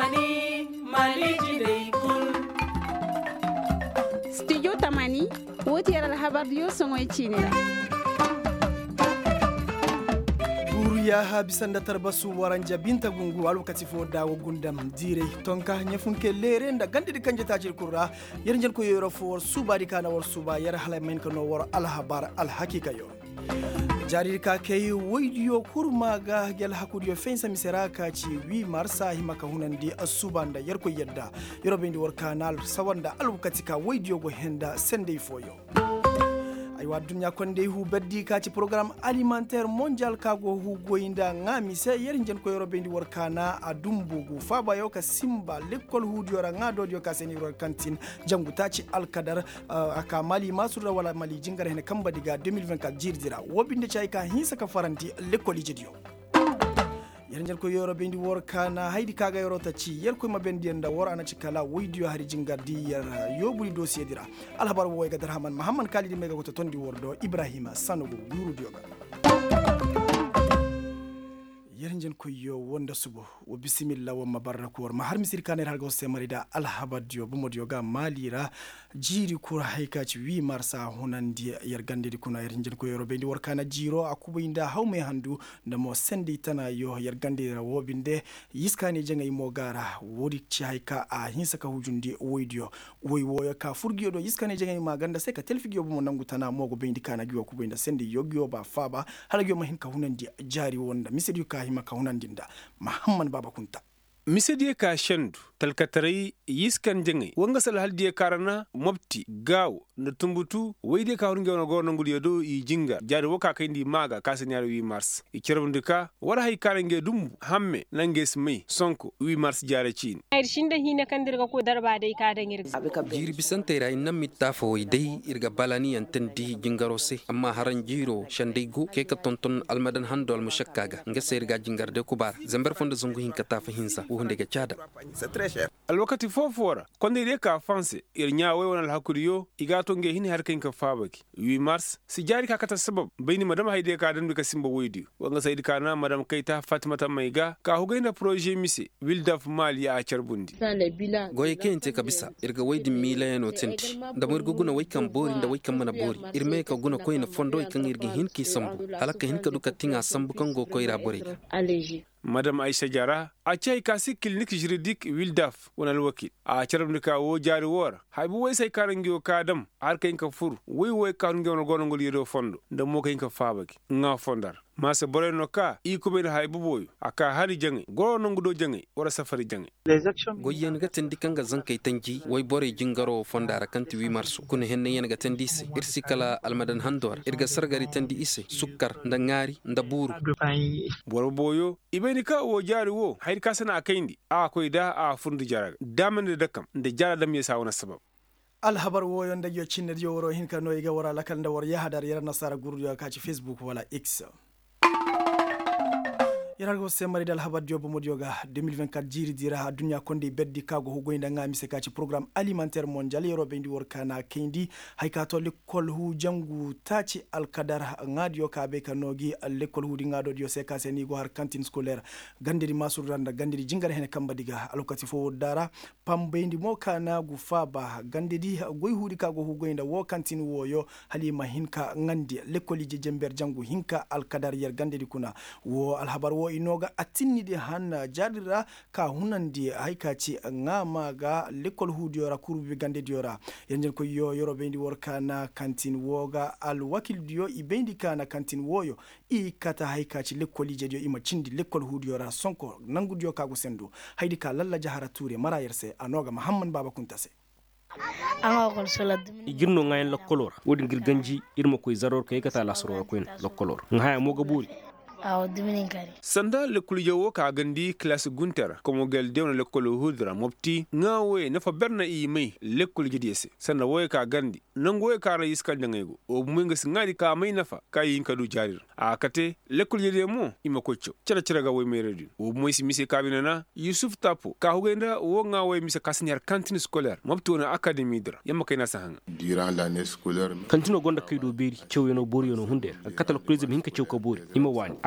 Tamani Malijine Kun Studio Tamani woti yara habardiyo songo chinera ya habisanda tarbasu waranja binta gungu wakati fo dawo gundam dire tonka nyefunke lere nda gandidi kanje tajir kurra yerjen ko yoro for subari kana war suba yar hala men ko no war al habar al hakika yo jarir ka kay waydiyo kurmaga gel hakudiyo fensa miseraka ci 8 marsa himaka hunandi asubanda yar ko yedda yoro bendi war kanal sawanda al wakati ka waydiyo go henda sende foyo aywa dunya konde hu beddi kati programme alimentaire mondial kago hu goyinda ngami se yerinjen ko yoro bendi workana adumbugu faba yoka simba l'école hu diora ngado dio kaseni ro cantine jangu taci alkadar aka mali masura wala mali jingar hen kamba diga 2024 jirdira wobinde chay ka hinsa ka faranti l'école jedio yerinjen ko yoro bendi workana haydi kaga yoro taci yer ko mabendi enda wor ana cikala waydiyo hari jingardi yer yobuli dossier dira alhabar wo ga darhaman muhammad kalidi mega ko tondi wordo ibrahima sanogo guru dioga yerinjen ko yo wonda subo wo bismillah wa mabaraka war mahar misir kaner hargo semarida alhabadiyo bumodio ga malira jiri kur haykaci 8 marsa hunandi yergande di kuna yerinjen ko yoro bendi workana jiro akubinda hawme handu ndamo sendi tana yo yergande wobinde yiskani jengay mogara wodi ci hayka a hinsaka hujundi woydio woyo ka furgiyo do yiskani jengay maganda se ka telfigiyo bumo nangu tana mogo bendi kana giwa kubinda sendi yogyo ba faba halagyo mahinka hunandi jari wonda misir yuka himaka hunandinda Muhammad Baba Kunta misediye ka shandu talkatarai yiskan jenge wanga sal haldiye karana mopti gaw na tumbutu wayde ka hurunge wona gorno ngul yodo yi jinga jari woka kayndi maga kaseniyar 8 mars e cerbundika wara hay karange dum hamme nange smay sonko 8 mars jare cin ay shinda hina kandirga ko darba dai ka dangir jiri bisantera inam mittafo dai irga balani antendi jingarose amma haran jiro shandaygo ke ka tonton almadan handol mushakkaga ngese irga jingarde kubar zambar fonda zungu hinka tafa hinsa hunde ga chada alwakati fofora konde de ka fanse ir nyaawe wona hakuriyo igato nge hini harkin ka fabaki 8 mars si jari ka kata sabab bayni madam hayde ka dan ka simba woydi wanga sayid kana madam kaita fatimata maiga ka hugaina projet mise wildaf mali a charbundi goye kente kabisa irga waydi milayano tenti da murgu guna waykan bori da waykan mana bori irme ka guna koyna fondo kan irga hinki sambu halaka hinka duka tinga sambu kan go koyra bori madam Aisha Jara a chay kasi clinique juridique wildaf wonal wakil a charabnika wo jari wor haybu way say karangiyo kadam har kayn ka fur way karangiyo no gono ngol yedo fondo nda mo kayn ka fabaki nga fondar masa boreno ka i ko ben haybu boy aka hari jangi gono ngudo jangi wara safari jangi goyen ga tendi kanga zankay tanji way bore jingaro fondara kanti 8 mars kun henne yen ga tendi se irsi kala almadan handor irga sargari tendi ise sukkar nda ngari nda buru boro boyo ibeni ka wo jari wo hayr ka sana akayndi a koy da a fundi jaraga damande dakam nde jara dam yesa wona sabab alhabar wo yonda yo cinne yo woro hinka no iga wara lakal nda wor yahadar yara nasara guru yo ka ci facebook wala x yaralgo semari dal habad jobo modioga 2024 jiri dira dunya konde beddi kago hugoynda ngami se kaci programme alimentaire mondial yoro bendi workana kendi haykato l'école hu jangu taci alkadar ngadio kabe kanogi l'école hu di ngado dio se kaseni go har cantine scolaire gandiri masuranda gandiri jingare hen kamba diga alokati fo dara pambendi mo kana gu faba gandidi goy hudi kago hugoynda wo cantine woyo halima hinka ngandi l'école je jember jangu hinka alkadar yer gandiri kuna wo alhabar wo inoga atinni de hanna jadira ka hunandi haykaci ngama ga l'école hu diora kurbi gande diora yenjen ko yo yoro bendi workana cantine woga al wakil dio ibendi kana cantine woyo i kata haykaci l'école je dio ima cindi l'école hu diora sonko nangu dio kago sendu haydi ka lalla jahara touré mara yerse anoga muhammad baba kuntase igirno ngayen lokkolor wodi ngir ganji irma koy zaror kay kata lasoro ko en lokkolor ngaya moga buri sanda lekulu jawo ka gandi classe gunter komo gel dewna lekulu hudra mopti ngawe nafa berna i mai lekulu jidiyese sanda woy ka gandi nangoy ka ra yiskal jangaygo o munga singadi ka mai nafa kay yin kadu jarir a kate lekulu jidiye mo ima kocco cira ga woy meredi o moysi mise kabinana yusuf tapo ka hugenda wo ngawe mise kasniar cantine scolaire mopti wona académie dra yamma kayna sahanga durant l'année scolaire kantino gonda kaydo beri cewyono bori yono hunde katal tourisme hinka cewka bori ima wani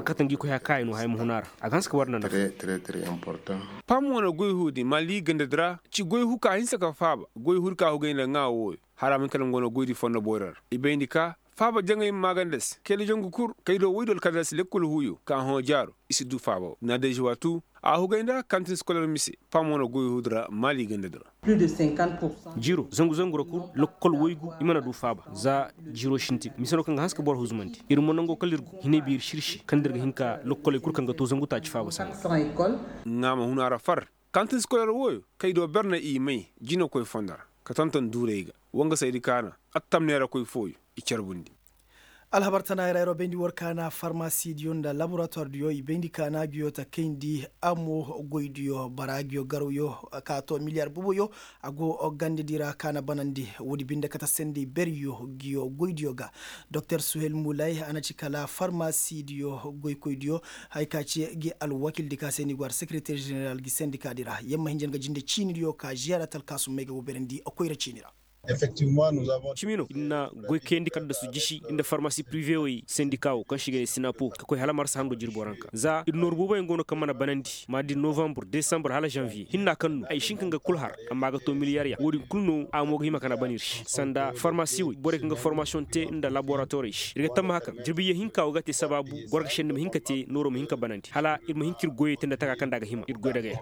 katangi ko ya kai no hay mu hunara a ganska warna na très important pam wona goyhu di mali gandadra ci goyhu ka hinsa ka faba goyhu ka hugayna ngawo haramin kalam gono goydi fonno borar ibendika faba jangay magandes kele jongu kur kaydo woydol kadas lekul huyo ka ho jaro isi du faba na de jwatu a hugayna kantin scolaire misi pam wona goyhu dra mali gandadra plus de 50%. jiro zangu roku lokol woygu imana du faba za jiro shinti misano kan haska bor huzmanti irmo nango kalirgu hine bir shirshi kandirga hinka lokol kur kan to zangu ta ci faba san ngama hunara far kantin scolaire woyo kaydo berna i mai jino koy fondara ka tonton dureyga wonga saydi kana attamnera koy foyo i cerbundi alhabartana ira bendi workana pharmacie dionda laboratoire dio bendi kana biota kendi amo goydio baragio garuyo kato milliard buboyo ago gande dira kana banandi wodi binde kata sendi beriyo gio goydio ga dr Suhel Moulay anachikala pharmacie dio goykoydio haykaci gi al wakil dika seni gwar secrétaire général gi syndicat dira yemma hinjen ga jinde chini dio ka jaratal kasu mega wo berendi akoyra chinira. Effectivement, nous avons chimino inna goykendi kadda su jishi inda pharmacie privée oyi syndicat o kan shige sinapo ko halamar sando jirboranka za idnor buba ngono kamana banandi madi novembre décembre hala janvier hinna kannu ay shinkanga kulhar amma ga to miliyariya wodi kulno amogo hima kana banirshi sanda pharmacie oyi bore kanga formation te inda laboratoire riga tamma haka jirbiye hinka o gati sababu gorga shende hinka te noro hinka banandi hala irmo hinkir goye tenda taka kanda ga hima irgoy daga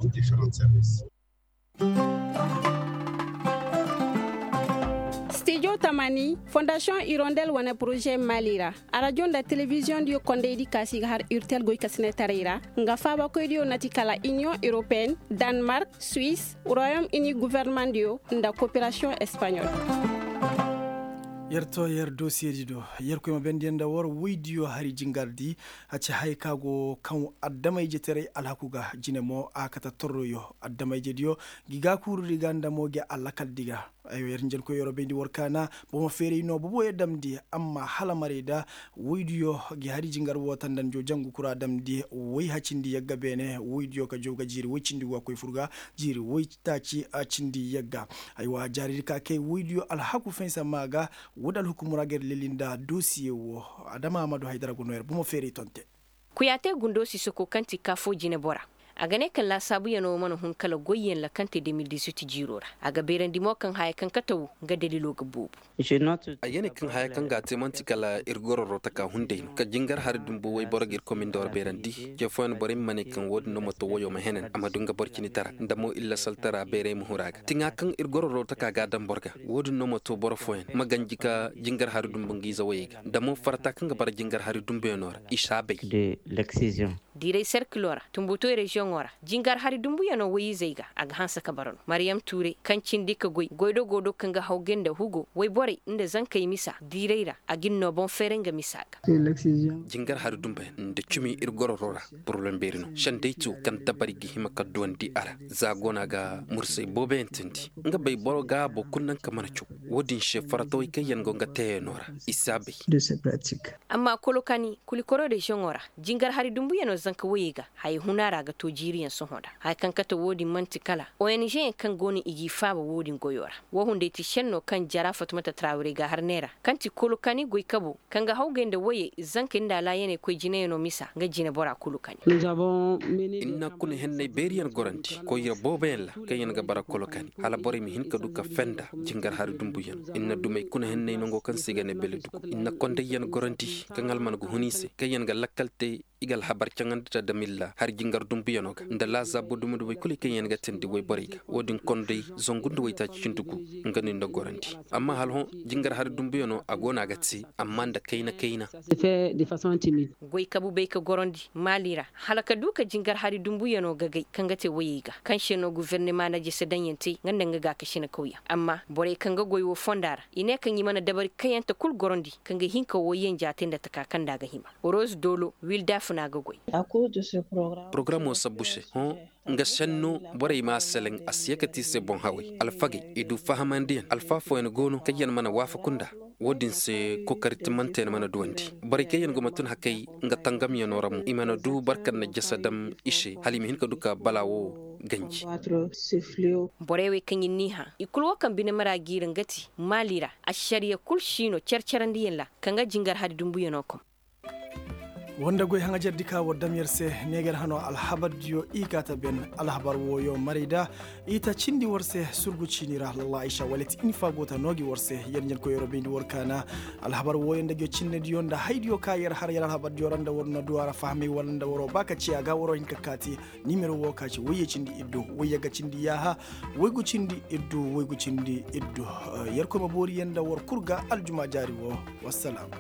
Studio Tamani, Fondation Hirondelle wana projet Malira. A radio da télévision dio konde di kasi har urtel goy kasine tarira. Nga faba ko dio natikala Union Européenne, Danemark, Suisse, Royaume-Uni gouvernement dio nda coopération espagnole. yerto yer dossier dido yer ko bendenda wor widio hari jingardi haci haykago kan addamay jetere alhakuga jinemo akata torroyo addamay jedio giga kuru diganda moge alakal diga ayo yer njel ko yoro bendi workana bo mo fere no bo damdi amma hala marida widio gi hari jingar wotandan jo jangu kura damdi way hacindi yagga bene widio ka joga jiri wicindi wa koy furga jiri witaci acindi yagga aywa jari ka ke widio alhaku fensa maga wodal hukumura ger lelinda dossier wo adama amadou haydara gonoyer bumo feri tonte kuyate gundo sisoko kanti kafo jine bora agane kan la sabu yano manu hun kala goyen la kante 2018 jirora aga beren dimo kan hay kan katawu ga dalilo ga bubu ayene kan hay kan ga temanti kala irgoro rota ka hunde ka jingar har dumbo way borogir commune dor berandi je fon bore mane kan wod no moto woyo ma henen amadunga borcini tara ndamo illa saltara bere mu huraga tinga kan irgoro rota ka ga dam borga wod no moto boro foen maganji ka jingar har dumbo ngiza wayga ndamo farta kan ga bar jingar har dumbe nor isabe de l'excision dire circulora tumbuto region ora jingar hari dumbu yano wayi zeiga aga hansa kabaron Mariam Touré kancin dika goido kanga haugenda hugo way bore inda zankai misa direira agin no bon ferenga misaga jingar hari dumbe nde cumi irgoro rora problem berino shandeitu kan tabari gi himaka dondi ara zagona ga mursay bobe entindi nga bay boro ga bo kunnan kamana cu wodin she farato kayen go ngate nora isabe de cette pratique amma kolokani kulikoro region ora jingar hari dumbu yano zanka wayiga hay hunara ga to jiriyan sun hoda hay kan kata wodi mantikala ONG kan goni igi faba wodi goyora wo hunde ti shenno kan jara Fatmata Traoré ga harnera kanti kolokani goy kabo kan ga hawgende waye zankin da la yene ko jine no misa ga jine bora kolokani inna kun henne beriyan goranti ko ya bobella kayen ga bara kolokani hala bori mi hinka duka fenda jingar har dumbuyen inna dumay kun henne no go kan sigane beledu inna konde yen goranti kan alman go hunise kayen ga lakalte igal habar canganta damilla har jingar dumbuyen ga ndala zabu dumudu way kuli kayen ga tendi way boriga wodin konde zongundu way ta cintuku ngani ndo goranti amma hal hon jingar har dumbuyen agona gatsi amma da kaina c'est fait de façon timide goy kabu be ka gorondi malira halaka duka jingar hari dumbuyen gagai kangate wayiga kan sheno gouvernement na jesse danyente nganda ga kashina kauya amma bore kanga goy wo fondara ine kan yi mana dabar kayanta kul gorondi kanga hinka woyen jaten da takakan daga hima Rose Dolo wilda funa ga goy à cause de ce programme o sabushe hon nga shenno bore ma seleng asiyakati se bon hawi alfagi idu fahamandian alfa fo en gono kayen mana wafa kunda wodin se ko karitmante mana duwandi bari kayen go matun hakai nga tangam ya noram imana du barkan na jasadam ishe halimi hinka duka balawo ganji borewe kanyin niha ikulwa kan bine mara girin gati malira ashariya kul shino cercerandi yella kanga jingar hadi dumbu yanokom wanda goy hanga jerdika wadam yerse neger hano alhabar dio ikata ben alhabar woyo marida ita cindi warse surgu cinira Allah Aisha walet infa gota nogi warse yernyel ko yoro bindi workana alhabar woyo ndage cinne dio nda haydio ka yer har yar alhabar dio randa worno duara fahmi wanda woro baka ci aga woro hinkakati nimero wo kaci woye cindi iddu woye ga cindi yaha woygu cindi iddu woygu cindi iddu yer ko mabori yenda wor kurga aljuma jari wo wassalam.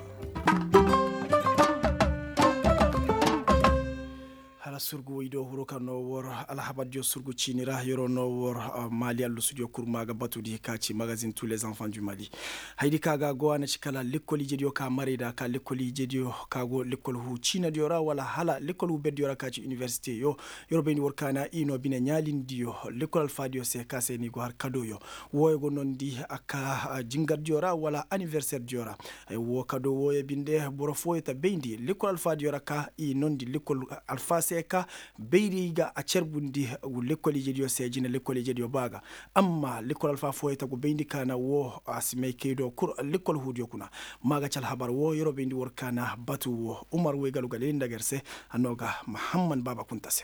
Surgu wido huroka no wor alhabadio surgu chinira yoro no wor Mali allo studio kurmaga batudi kaci magazine tous les enfants du Mali haydi kaga goana cikala lekoli jedio ka marida ka lekoli jedio kago lekol hu china diora wala hala lekol hu bediora kaci université yo yoro beni workana ino bine nyalindi yo lekol alfadio se kase ni go har kado yo woygo non di aka jingar diora wala anniversaire diora wo kado woye binde boro foyta bendi lekol alfadio ka i non di lekol alfa se ka beyriga a cerbundi lekkoli jedio sejina lekkoli jedio baga amma lekkol alfa foyta go beyndi kana wo asmay keydo kur lekkol hudio kuna maga cal habar wo yoro beyndi workana batu wo Umar Wegalu galinda gerse anoga Muhammad Baba Kuntase.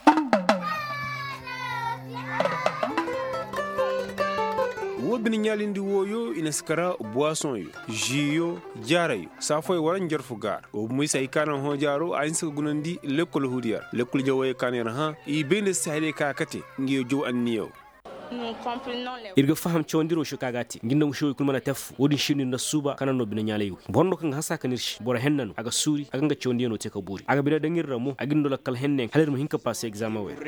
Wobin nyalindi woyo inaskara boisson yo jiyo jarayo safoy waran jarfu gar o muisa ikana ho jaro ainsa gunandi lekol hudiyar lekol jawoy kanera ha i bende sahile ka kate ngiyo jow anniyo irga faham chondiro shukagati ginda mushoy kulmana taf wodi shini na suba kana no bina nyalay bonno kan hasa kanirshi bora hennanu aga suri aga nga chondino te ka buri aga bina dangirra mo agindo lakal hennen haler mo hinka passe examen we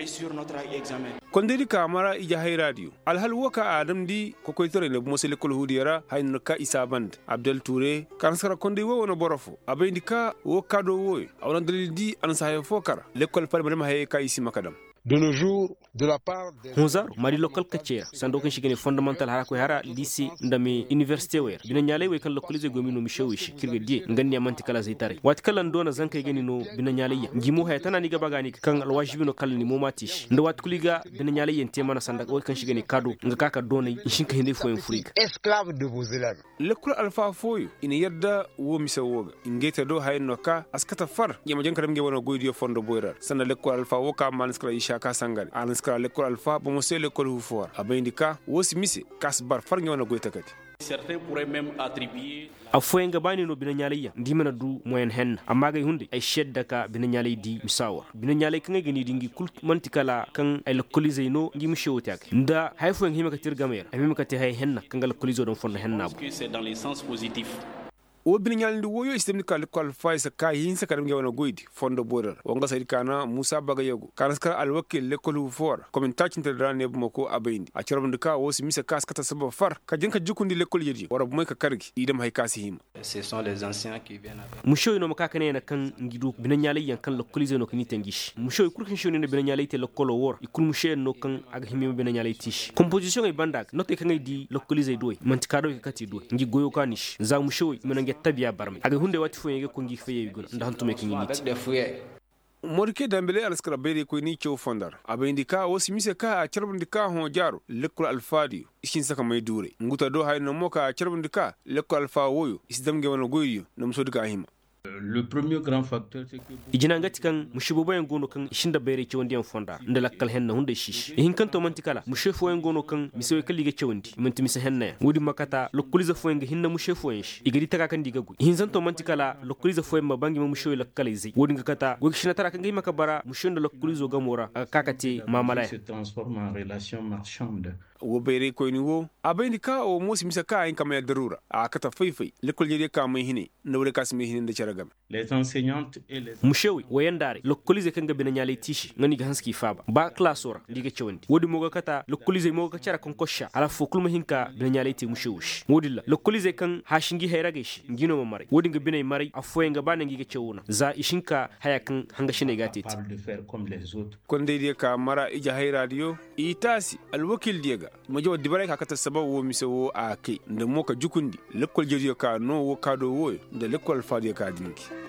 kondiri kamara ija hay radio alhal woka adam di ko koytore ne mosele kol hudiyara hayno ka isaband Abdel Touré kansara kondi wo wono borofo abendi ka wo kado wo awon dalidi an sahay fokara lekol palma dem hay ka isi makadam. De nos jours, de la part des Honzar mari local kacera sando kan shigene fondamental hara ko hara lycée ndami université wer bina nyalay we kan lokalize gomino mishawishi kirga die nganni amanti kala zaytare wat kala ndona zanka gani no bina nyalay ngimo hay tanani ga bagani kan alwajibi no kalni mo matish ndo wat kuliga bina nyalay yente mana sanda o kan shigene kado nga kaka donay shinka hinde fo en furiga esclaves de vos élèves lekul alfa foyo ina yadda wo misawoga ingeta do hayno ka askata far yama jankadam nge wono goydio fondo boyrar sanda lekul alfa woka manskra shaka sangare anskara lekol alfa bomo se lekol hufor abindika wosi mise kasbar farngi wana goyta kati. Certains pourraient même attribuer afoyenga bani no bina nyalaya ndimena du moyen hen amma gay hunde ay shedda ka bina nyalay di misawar bina nyalay kan gani dingi kul mantikala kan ay lokolize no ngi mishewtak nda hay foyen hima ka tirgamer ay mima ka te hay henna kan gal lokolizo don fonna henna bo c'est dans les sens positifs. Wobin nyalindi woyo istemni kal faisa ka hinsa kadam nge wana goydi fondo border wonga sayid kana Musa Bagayogo kanaskara alwakil lekol for comme tachinta drane bumako abendi a cerobndika wosi misa kas kata sabab far ka jenka jukundi lekol yedi wara bumay ka kargi idam hay kasi him. Ce sont les anciens qui viennent avec mushoy no makaka ne na kan ngidu bina nyalay yan kan lokolize no kini tengish mushoy kurkin shoni ne bina nyalay te lokolo wor ikul mushoy no kan aga himi bina nyalay tish composition ay bandak note kan di lokolize doy mantikado ka kati doy ngi goyo kanish za mushoy tabiya barmi aga hunde wati fo yege ko ngi feye yugol ndahantume ko ngi Morike Dambele alaskara bere ko ni chow fondar abindika wosi mise ka charbundika ho jaro lekol alfadi ishin saka may dure nguta do hay no moka charbundika lekol alfa woyo isdamge wono goyo no msodika hima. Le premier grand facteur c'est que ijina ngati kan mushibo bayan gono kan shinda bere chewndi en fonda ndela kal henna hunde shish hin kan to mantikala mushefo en gono kan misewe kallige chewndi manti mise henna wodi makata lokuliza fo en hinna mushefo en shi igadi taka kan diga gu hin san to mantikala lokuliza fo en ma bangi ma mushewe lakkalize wodi ngakata go shina tara kan makabara bara mushenda lokulizo gamora kakati mamala se transforme en relation marchande. Wo bere ko ni wo abindika o mosi misa ka en kamaya darura akata fayfay lekol jede ka may hine ndawre kasmi hine de charagam. Les enseignantes et les mushewi wayandare lokolize kanga bina nyale tishi ngani ga hanski faba ba classora liga chewndi wodi moga kata lokolize moga cara kon kosha ala fo kulma hinka bina nyale ti mushewush wodilla lokolize kan hashingi hayragesh ngino mamare wodi nga bina mari afoyenga bana ngi ga chewuna za ishinka hayakan hanga shine gateti de faire comme les autres konde dia ka mara ija hay radio itasi alwakil diega majo dibare ka kata sababu wo misewo a kai nda moka jukundi lekol jeriyo ka no wo kado wo nda lekol fadiya ka dinki.